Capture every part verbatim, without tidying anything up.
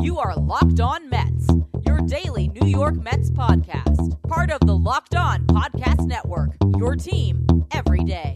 You are Locked On Mets, your daily New York Mets podcast. Part of the Locked On Podcast Network, your team every day.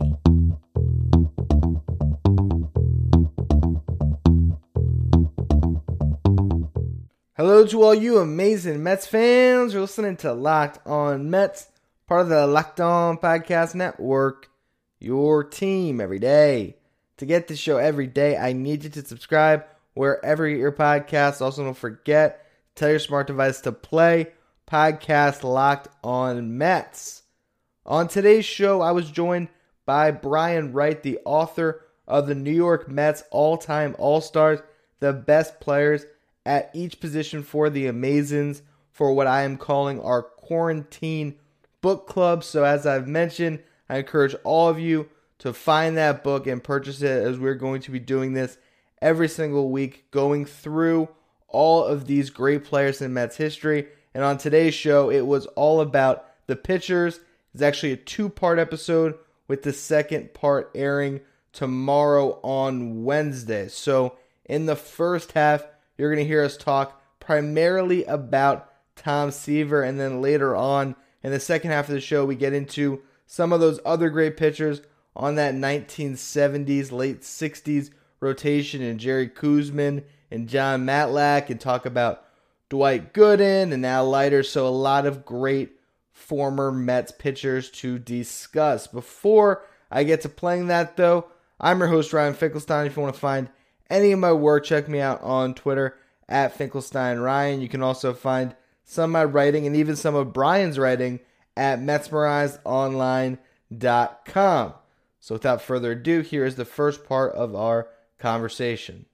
Hello to all you amazing Mets fans. You're listening to Locked On Mets, part of the Locked On Podcast Network, your team every day. To get this show every day, I need you to subscribe wherever you get your podcasts. Also, don't forget, tell your smart device to play podcast Locked On Mets. On today's show, I was joined by Brian Wright, the author of the New York Mets all-time All-Stars, the best players at each position for the Amazins, for what I am calling our quarantine book club. So as I've mentioned, I encourage all of you to find that book and purchase it, as we're going to be doing this every single week, going through all of these great players in Mets history. And on today's show, it was all about the pitchers. It's actually a two-part episode, with the second part airing tomorrow on Wednesday. So in the first half, you're going to hear us talk primarily about Tom Seaver, and then later on in the second half of the show, we get into some of those other great pitchers on that nineteen seventies, late sixties rotation, and Jerry Koosman and John Matlack, and talk about Dwight Gooden and Al Leiter. So a lot of great former Mets pitchers to discuss. Before I get to playing that, though, I'm your host, Ryan Finkelstein. If you want to find any of my work, check me out on Twitter at Finkelstein Ryan. You can also find some of my writing and even some of Brian's writing at Metsmerized Online dot com. So without further ado, here is the first part of our conversation.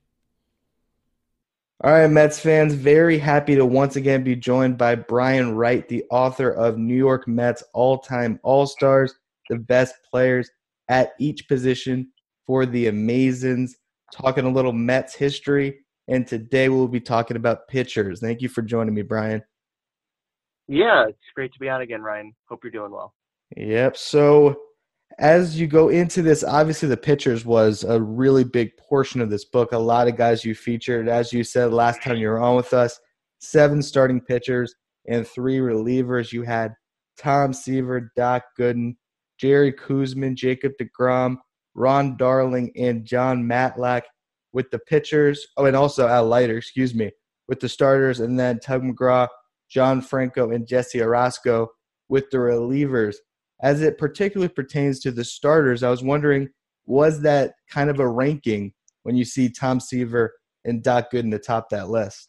All right, Mets fans, very happy to once again be joined by Brian Wright, the author of New York Mets all-time All-Stars, the best players at each position for the Amazins, talking a little Mets history, and today we'll be talking about pitchers. Thank you for joining me, Brian. Yeah, it's great to be on again, Ryan. Hope you're doing well. Yep, so as you go into this, obviously the pitchers was a really big portion of this book. A lot of guys you featured. As you said last time you were on with us, seven starting pitchers and three relievers. You had Tom Seaver, Doc Gooden, Jerry Koosman, Jacob deGrom, Ron Darling, and John Matlack with the pitchers. Oh, and also Al Leiter, excuse me, with the starters. And then Tug McGraw, John Franco, and Jesse Orosco with the relievers. As it particularly pertains to the starters, I was wondering, was that kind of a ranking when you see Tom Seaver and Doc Gooden atop that list?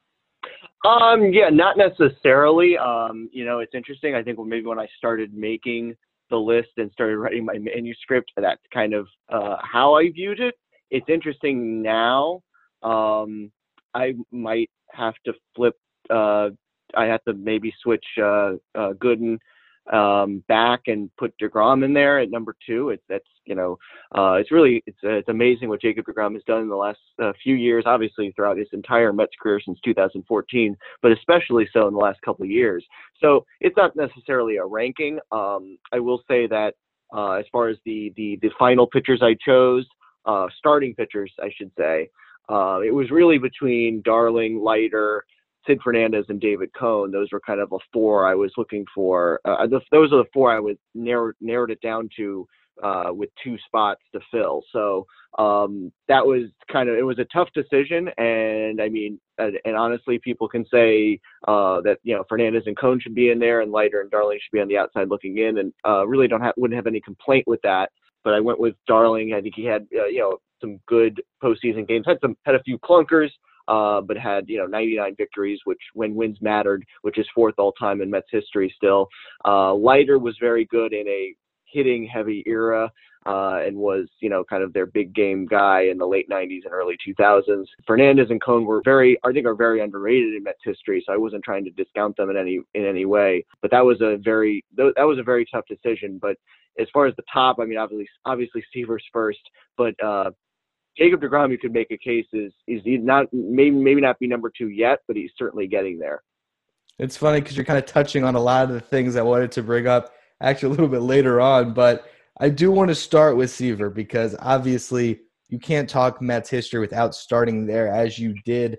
Um, yeah, not necessarily. Um, you know, it's interesting. I think maybe when I started making the list and started writing my manuscript, that's kind of uh, how I viewed it. It's interesting now. Um, I might have to flip. Uh, I have to maybe switch uh, uh, Gooden um, back and put deGrom in there at number two. It's that's you know, uh, it's really it's uh, it's amazing what Jacob deGrom has done in the last uh, few years. Obviously, throughout his entire Mets career since two thousand fourteen, but especially so in the last couple of years. So it's not necessarily a ranking. Um, I will say that uh, as far as the the the final pitchers I chose, uh, starting pitchers, I should say, uh, it was really between Darling, Leiter, Sid Fernandez, and David Cone. Those were kind of a four I was looking for. Uh, those are the four I would narrow, narrowed it down to uh, with two spots to fill. So um, that was kind of, it was a tough decision. And I mean, and, and honestly, people can say uh, that, you know, Fernandez and Cone should be in there and Leiter and Darling should be on the outside looking in, and uh, really don't have, wouldn't have any complaint with that. But I went with Darling. I think he had, uh, you know, some good postseason games, had some, had a few clunkers, Uh, but had, you know, ninety-nine victories, which when wins mattered, which is fourth all time in Mets history still. Uh, Leiter was very good in a hitting heavy era uh, and was, you know, kind of their big game guy in the late nineties and early two thousands. Fernandez and Cone were very, I think are very underrated in Mets history. So I wasn't trying to discount them in any, in any way, but that was a very, that was a very tough decision. But as far as the top, I mean, obviously, obviously Seaver's first, but uh, Jacob deGrom, you could make a case, is is he not maybe maybe not be number two yet, but he's certainly getting there. It's funny because you're kind of touching on a lot of the things I wanted to bring up actually a little bit later on, but I do want to start with Seaver because obviously you can't talk Mets history without starting there, as you did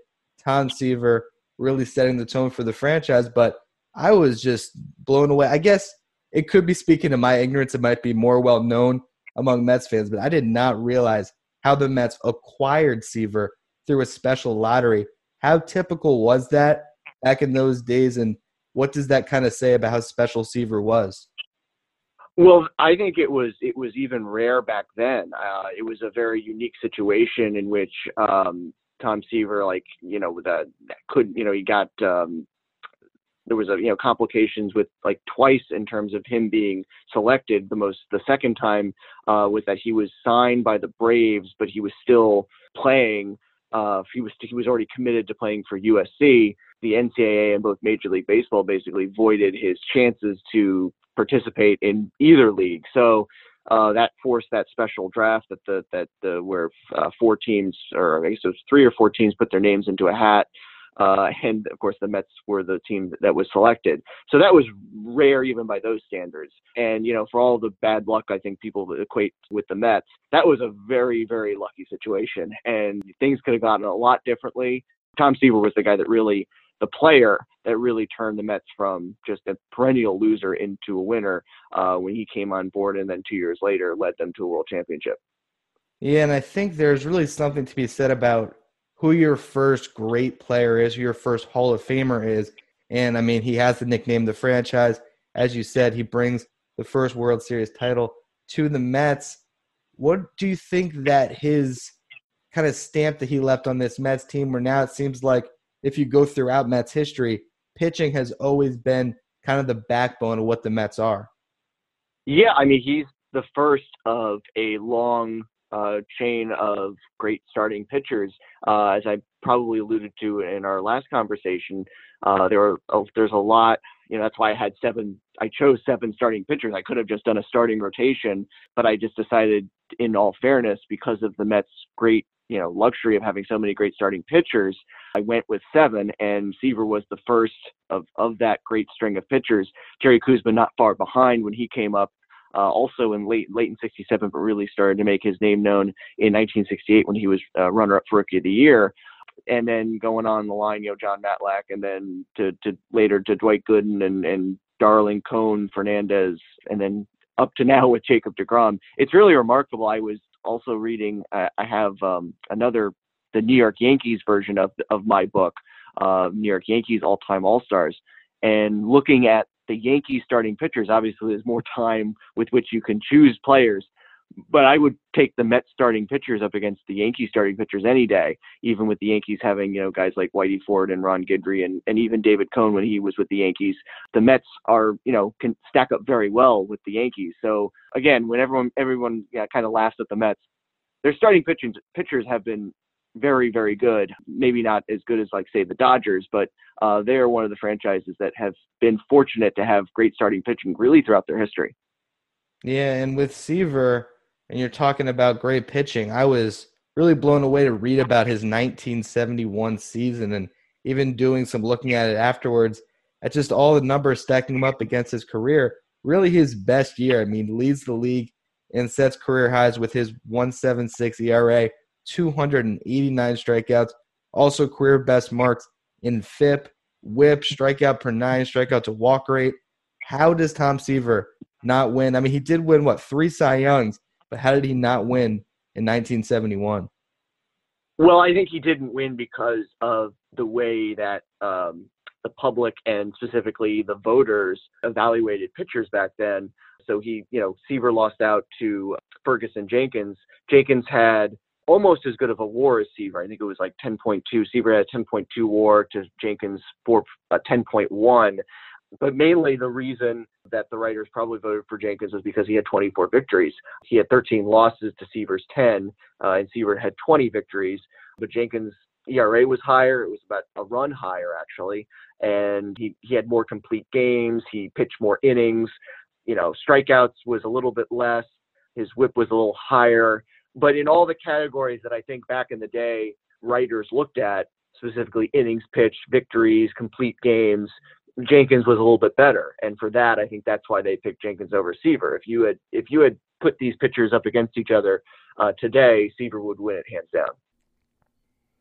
Tom Seaver really setting the tone for the franchise. But I was just blown away. I guess it could be speaking to my ignorance. It might be more well known among Mets fans, but I did not realize how the Mets acquired Seaver through a special lottery. How typical was that back in those days, and what does that kind of say about how special Seaver was? Well, I think it was it was even rare back then. Uh, it was a very unique situation in which um, Tom Seaver, like you know, that could you know he got um, there was a you know complications with like twice in terms of him being selected. The most the second time uh, was that he was signed by the Braves, but he was still playing. Uh, he was he was already committed to playing for U S C. The N C double A and both Major League Baseball basically voided his chances to participate in either league. So uh, that forced that special draft that the that the where uh, four teams, or I guess it was three or four teams, put their names into a hat. Uh, and of course, the Mets were the team that was selected. So that was rare even by those standards. And, you know, for all the bad luck I think people equate with the Mets, that was a very, very lucky situation. And things could have gotten a lot differently. Tom Seaver was the guy that really, the player that really turned the Mets from just a perennial loser into a winner uh, when he came on board, and then two years later led them to a world championship. Yeah, and I think there's really something to be said about who your first great player is, who your first Hall of Famer is. And, I mean, he has the nickname the franchise. As you said, he brings the first World Series title to the Mets. What do you think that his kind of stamp that he left on this Mets team, where now it seems like if you go throughout Mets history, pitching has always been kind of the backbone of what the Mets are? Yeah, I mean, he's the first of a long uh, chain of great starting pitchers. Uh, as I probably alluded to in our last conversation, uh, there are oh, there's a lot. You know, that's why I had seven. I chose seven starting pitchers. I could have just done a starting rotation, but I just decided, in all fairness, because of the Mets' great, you know, luxury of having so many great starting pitchers, I went with seven, and Seaver was the first of, of that great string of pitchers. Jerry Kuzma not far behind when he came up, uh, also in late late in sixty-seven, but really started to make his name known in nineteen sixty-eight when he was uh, runner-up for Rookie of the Year. And then going on the line, you know, John Matlack, and then to, to later to Dwight Gooden and, and Darling, Cone, Fernandez, and then up to now with Jacob deGrom. It's really remarkable. I was also reading, uh, I have um, another, the New York Yankees version of of my book, uh, New York Yankees All-Time All-Stars, and looking at the Yankees starting pitchers. Obviously, there's more time with which you can choose players, but I would take the Mets starting pitchers up against the Yankees starting pitchers any day, even with the Yankees having, you know, guys like Whitey Ford and Ron Guidry and, and even David Cone when he was with the Yankees. The Mets are, you know, can stack up very well with the Yankees. So again, when everyone, everyone yeah, kind of laughs at the Mets, their starting pitching, pitchers have been very, very good. Maybe not as good as, like, say, the Dodgers, but uh, they are one of the franchises that have been fortunate to have great starting pitching really throughout their history. Yeah, and with Seaver, and you're talking about great pitching, I was really blown away to read about his nineteen seventy-one season, and even doing some looking at it afterwards, at just all the numbers stacking him up against his career. Really his best year. I mean, leads the league and sets career highs with his one point seven six E R A, two hundred eighty-nine strikeouts, also career best marks in F I P, whip, strikeout per nine, strikeout to walk rate. How does Tom Seaver not win? I mean, he did win, what, three Cy Youngs, but how did he not win in nineteen seventy-one? Well, I think he didn't win because of the way that um, the public and specifically the voters evaluated pitchers back then. So he, you know, Seaver lost out to Ferguson Jenkins. Jenkins had almost as good of a WAR as Seaver. I think it was like ten point two. Seaver had a ten point two WAR to Jenkins for uh, ten point one. But mainly the reason that the writers probably voted for Jenkins was because he had twenty-four victories. He had thirteen losses to Seaver's ten, uh, and Seaver had twenty victories. But Jenkins' E R A was higher. It was about a run higher, actually. And he, he had more complete games. He pitched more innings. You know, strikeouts was a little bit less. His whip was a little higher. But in all the categories that I think back in the day writers looked at, specifically innings pitched, victories, complete games, Jenkins was a little bit better. And for that, I think that's why they picked Jenkins over Seaver. If you had if you had put these pitchers up against each other uh, today, Seaver would win it hands down.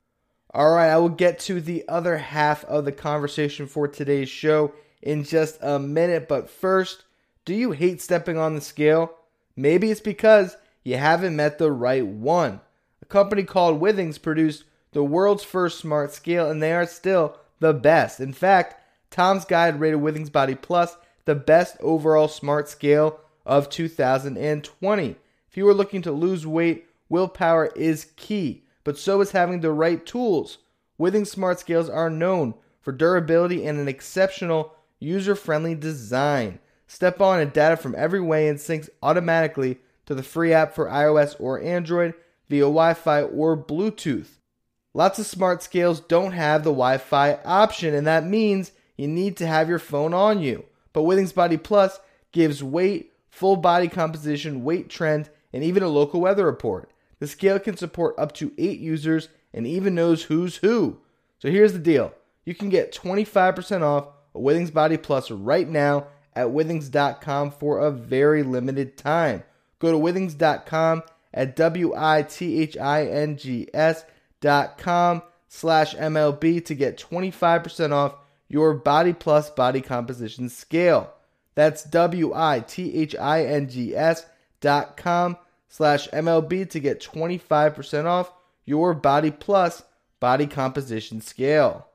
All right, I will get to the other half of the conversation for today's show in just a minute. But first, do you hate stepping on the scale? Maybe it's because you haven't met the right one. A company called Withings produced the world's first smart scale, and they are still the best. In fact, Tom's Guide rated Withings Body Plus the best overall smart scale of two thousand twenty. If you are looking to lose weight, willpower is key, but so is having the right tools. Withings smart scales are known for durability and an exceptional user-friendly design. Step on and data from every weigh-in syncs automatically to the free app for iOS or Android via Wi-Fi or Bluetooth. Lots of smart scales don't have the Wi-Fi option, and that means you need to have your phone on you. But Withings Body Plus gives weight, full body composition, weight trend, and even a local weather report. The scale can support up to eight users and even knows who's who. So here's the deal. You can get twenty-five percent off a Withings Body Plus right now at withings dot com for a very limited time. Go to withings dot com at W I T H I N G S dot com slash M L B to get twenty-five percent off your Body Plus body composition scale. That's W I T H I N G S dot com slash M L B to get twenty-five percent off your Body Plus body composition scale.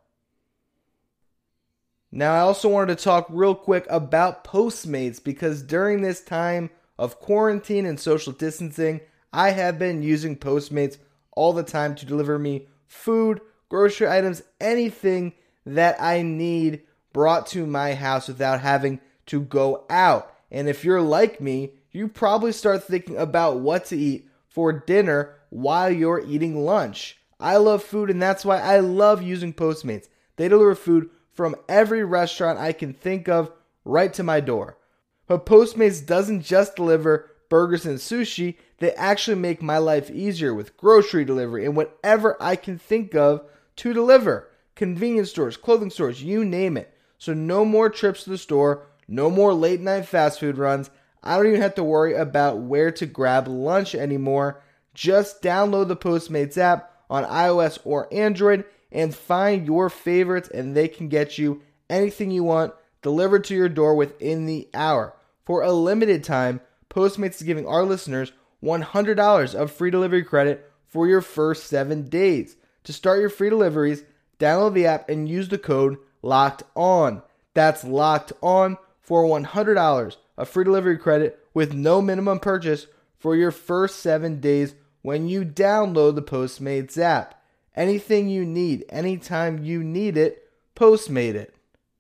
Now, I also wanted to talk real quick about Postmates because during this time of quarantine and social distancing, I have been using Postmates all the time to deliver me food, grocery items, anything that I need brought to my house without having to go out. And if you're like me, you probably start thinking about what to eat for dinner while you're eating lunch. I love food, and that's why I love using Postmates. They deliver food from every restaurant I can think of right to my door. But Postmates doesn't just deliver burgers and sushi, they actually make my life easier with grocery delivery and whatever I can think of to deliver. Convenience stores, clothing stores, you name it. So no more trips to the store, no more late night fast food runs. I don't even have to worry about where to grab lunch anymore. Just download the Postmates app on iOS or Android and find your favorites, and they can get you anything you want delivered to your door within the hour. For a limited time, Postmates is giving our listeners one hundred dollars of free delivery credit for your first seven days. To start your free deliveries, download the app and use the code LOCKEDON. That's LOCKEDON for one hundred dollars of free delivery credit with no minimum purchase for your first seven days when you download the Postmates app. Anything you need, anytime you need it, Postmate it.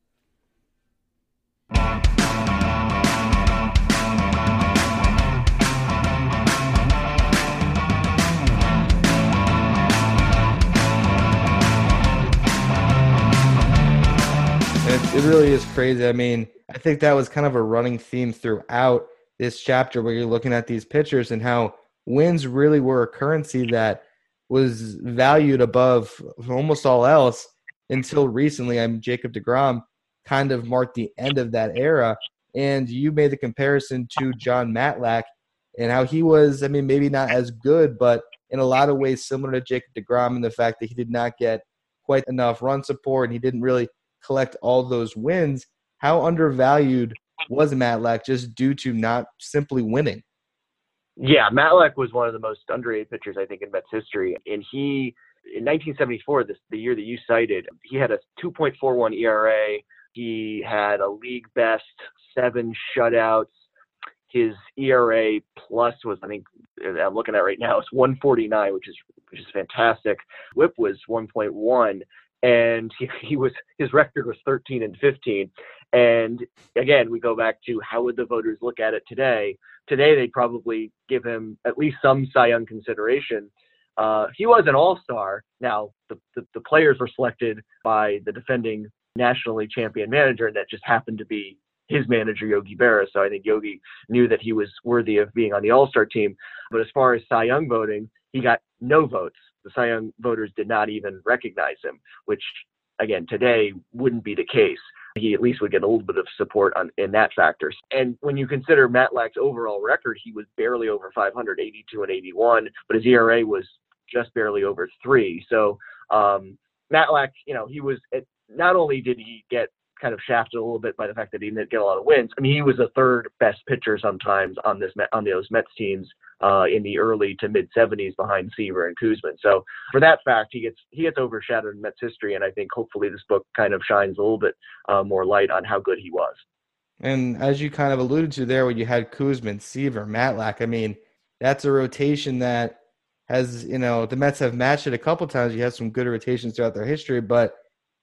It, it really is crazy. I mean, I think that was kind of a running theme throughout this chapter where you're looking at these pitchers and how wins really were a currency that was valued above almost all else until recently. I mean, Jacob deGrom kind of marked the end of that era. And you made the comparison to Jon Matlack and how he was, I mean, maybe not as good, but in a lot of ways similar to Jacob deGrom in the fact that he did not get quite enough run support and he didn't really collect all those wins. How undervalued was Matlack just due to not simply winning? Yeah, Matlack was one of the most underrated pitchers, I think, in Mets history. And he, in nineteen seventy-four, this the year that you cited, he had a two point four one E R A. He had a league best seven shutouts. His E R A plus was, I think, I'm looking at right now, it's one forty-nine, which is which is fantastic. Whip was one point one. And he, he was his record was thirteen and fifteen. And again, we go back to how would the voters look at it today? Today, they'd probably give him at least some Cy Young consideration. Uh, he was an all-star. Now, the, the, the players were selected by the defending National League champion manager, and that just happened to be his manager, Yogi Berra. So I think Yogi knew that he was worthy of being on the all-star team. But as far as Cy Young voting, he got no votes. The Cy Young voters did not even recognize him, which, again, today wouldn't be the case. He at least would get a little bit of support on in that factor. And when you consider Matlack's overall record, he was barely over five hundred, eighty-two and eighty-one, but his E R A was just barely over three. So Um, Matlack, you know, he was it, not only did he get kind of shafted a little bit by the fact that he didn't get a lot of wins. I mean, he was the third best pitcher sometimes on this on those Mets teams uh, in the early to mid seventies behind Seaver and Koosman. So for that fact, he gets he gets overshadowed in Mets history, and I think hopefully this book kind of shines a little bit uh, more light on how good he was. And as you kind of alluded to there, when you had Koosman, Seaver, Matlack, I mean, that's a rotation that has, you know, the Mets have matched it a couple times. You have some good rotations throughout their history, but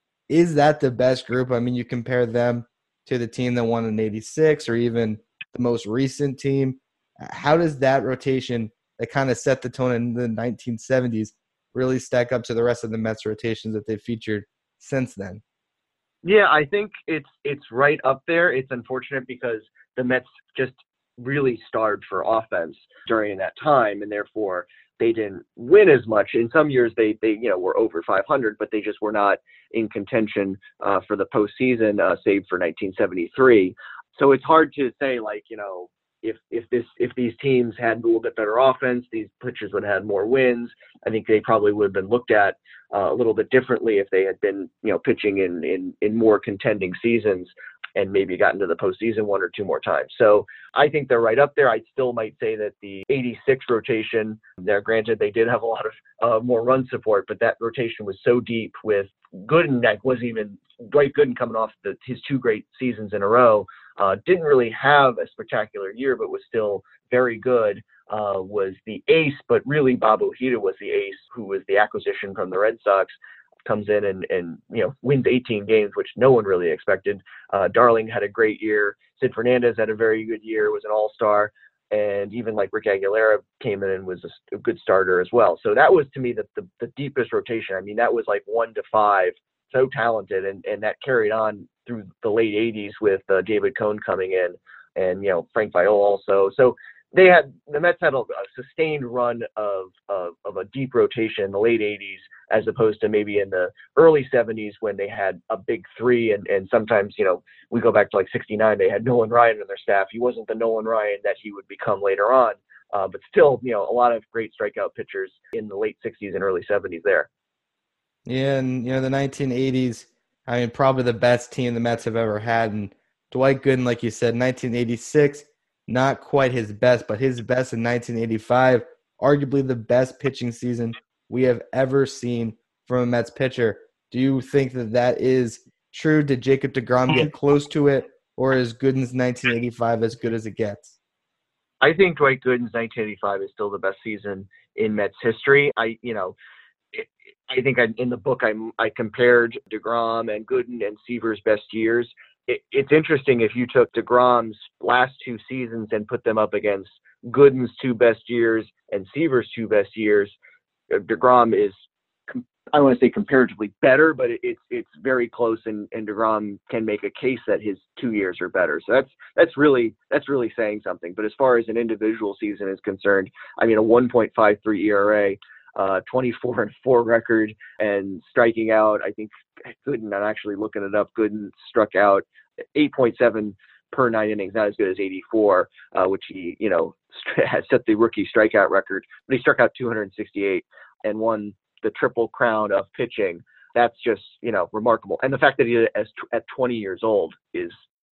is that the best group? I mean, you compare them to the team that won in eighty-six or even the most recent team. How does that rotation that kind of set the tone in the nineteen seventies really stack up to the rest of the Mets rotations that they've featured since then? Yeah, I think it's it's right up there. It's unfortunate because the Mets just really starved for offense during that time, and therefore they didn't win as much. In some years, they they you know were over five hundred, but they just were not in contention uh, for the postseason, uh, save for nineteen seventy-three. So it's hard to say, like, you know, if if this if these teams had a little bit better offense, these pitchers would have had more wins. I think they probably would have been looked at uh, a little bit differently if they had been, you know, pitching in in in more contending seasons and maybe gotten to the postseason one or two more times. So I think they're right up there. I still might say that the eighty-six rotation, there, granted, they did have a lot of uh, more run support, but that rotation was so deep with Gooden, that wasn't even Dwight Gooden coming off the, his two great seasons in a row. Uh, didn't really have a spectacular year, but was still very good, uh, was the ace, but really Bob Ojeda was the ace, who was the acquisition from the Red Sox, comes in and, and you know, wins eighteen games, which no one really expected. Uh, Darling had a great year. Sid Fernandez had a very good year, was an all-star. And even like Rick Aguilera came in and was a, a good starter as well. So that was, to me, the, the, the deepest rotation. I mean, that was like one to five, so talented. And, and that carried on through the late eighties with uh, David Cohn coming in and, you know, Frank Viola also. So they had, the Mets had a, a sustained run of, of, of a deep rotation in the late eighties, as opposed to maybe in the early seventies when they had a big three. And, and sometimes, you know, we go back to like sixty-nine, they had Nolan Ryan in their staff. He wasn't the Nolan Ryan that he would become later on, uh, but still, you know, a lot of great strikeout pitchers in the late sixties and early seventies there. Yeah, and, you know, the nineteen eighties, I mean, probably the best team the Mets have ever had. And Dwight Gooden, like you said, nineteen eighty-six, not quite his best, but his best in nineteen eighty-five, arguably the best pitching season we have ever seen from a Mets pitcher. Do you think that that is true? Did Jacob deGrom get close to it, or is Gooden's nineteen eighty-five as good as it gets? I think Dwight Gooden's nineteen eighty-five is still the best season in Mets history. I, you know, it, I think I, in the book I, I compared deGrom and Gooden and Seaver's best years. It, it's interesting if you took deGrom's last two seasons and put them up against Gooden's two best years and Seaver's two best years. deGrom is, I don't want to say comparatively better, but it, it's it's very close, and, and deGrom can make a case that his two years are better. So that's that's really that's really saying something. But as far as an individual season is concerned, I mean, a one point five three E R A, uh, twenty-four and four record, and striking out, I think Gooden, I'm actually looking it up, Gooden struck out eight point seven per nine innings, not as good as eighty-four, uh, which he, you know, has set the rookie strikeout record, but he struck out two hundred sixty-eight and won the triple crown of pitching. That's just, you know, remarkable. And the fact that he did it as at twenty years old is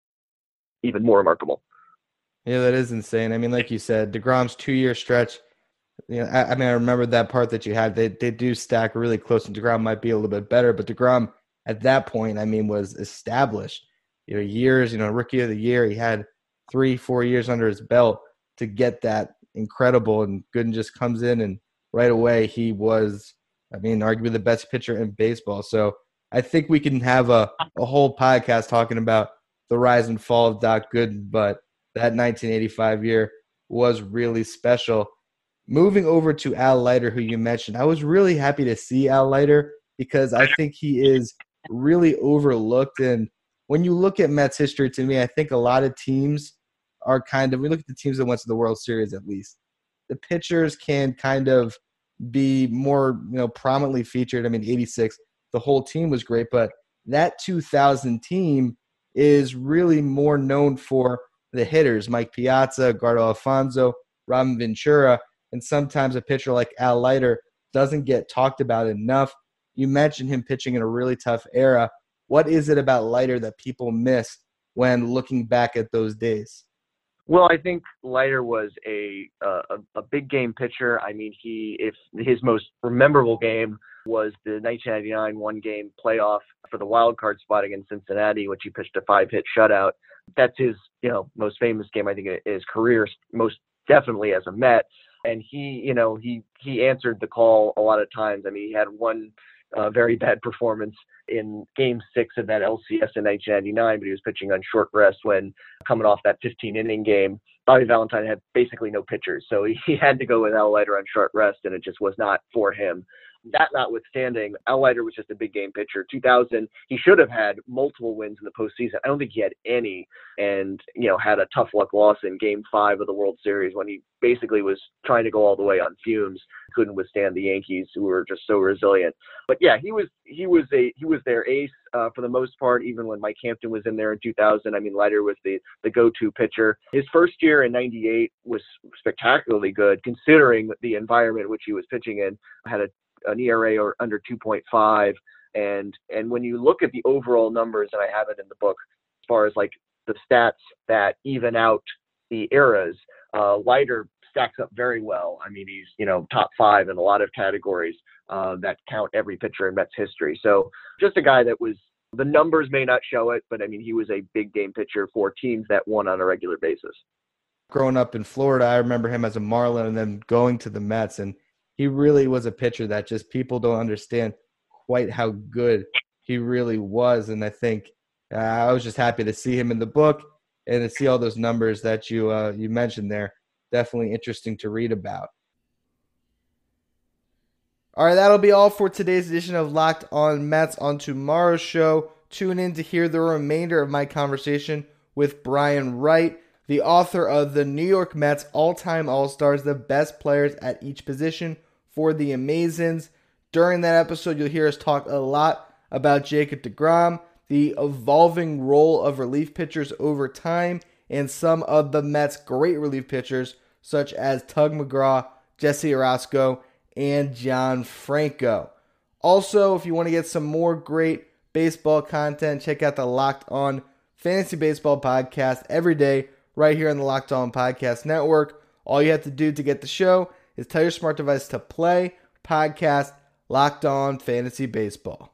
even more remarkable. Yeah, that is insane. I mean, like you said, deGrom's two-year stretch, you know, I, I mean, I remember that part that you had. They they do stack really close, and deGrom might be a little bit better, but deGrom at that point, I mean, was established. You know, years, you know, rookie of the year, he had three, four years under his belt to get that incredible, and Gooden just comes in, and right away he was, I mean, arguably the best pitcher in baseball. So I think we can have a, a whole podcast talking about the rise and fall of Doc Gooden, but that nineteen eighty-five year was really special. Moving over to Al Leiter, who you mentioned, I was really happy to see Al Leiter because I think he is really overlooked. And when you look at Mets history, to me, I think a lot of teams are kind of – we look at the teams that went to the World Series at least. The pitchers can kind of be more, you know, prominently featured. I mean, eighty-six, the whole team was great, but that two thousand team is really more known for the hitters, Mike Piazza, Edgardo Alfonso, Robin Ventura, and sometimes a pitcher like Al Leiter doesn't get talked about enough. You mentioned him pitching in a really tough era. What is it about Leiter that people miss when looking back at those days? Well, I think Leiter was a, a a big game pitcher. I mean, he if his most memorable game was the nineteen ninety-nine one game playoff for the wild card spot against Cincinnati, which he pitched a five hit shutout. That's his you know most famous game, I think, in his career, most definitely as a Met. And he you know he he answered the call a lot of times. I mean, he had one uh, very bad performance in game six of that L C S in nineteen ninety-nine, but he was pitching on short rest when coming off that fifteen inning game. Bobby Valentine had basically no pitchers, so he, he had to go with Al Leiter on short rest, and it just was not for him. That notwithstanding, Al Leiter was just a big game pitcher. two thousand, he should have had multiple wins in the postseason. I don't think he had any, and you know had a tough luck loss in Game Five of the World Series when he basically was trying to go all the way on fumes. Couldn't withstand the Yankees, who were just so resilient. But yeah, he was he was a he was their ace uh, for the most part. Even when Mike Hampton was in there in two thousand, I mean, Leiter was the the go-to pitcher. His first year in ninety-eight was spectacularly good, considering the environment which he was pitching in. Had a an E R A or under two point five, and and when you look at the overall numbers, and I have it in the book, as far as like the stats that even out the eras, uh, Leiter stacks up very well. I mean, he's you know top five in a lot of categories uh, that count every pitcher in Mets history. So just a guy that was, the numbers may not show it, but I mean, he was a big game pitcher for teams that won on a regular basis. Growing up in Florida, I remember him as a Marlin and then going to the Mets, and he really was a pitcher that just people don't understand quite how good he really was. And I think uh, I was just happy to see him in the book and to see all those numbers that you uh, you mentioned there. Definitely interesting to read about. All right, that'll be all for today's edition of Locked On Mets. On tomorrow's show, tune in to hear the remainder of my conversation with Brian Wright, the author of the New York Mets All-Time All-Stars, the best players at each position for the Amazons. During that episode, you'll hear us talk a lot about Jacob deGrom, the evolving role of relief pitchers over time, and some of the Mets' great relief pitchers, such as Tug McGraw, Jesse Orosco, and John Franco. Also, if you want to get some more great baseball content, check out the Locked On Fantasy Baseball podcast every day, right here on the Locked On Podcast Network. All you have to do to get the show is tell your smart device to play podcast Locked On Fantasy Baseball.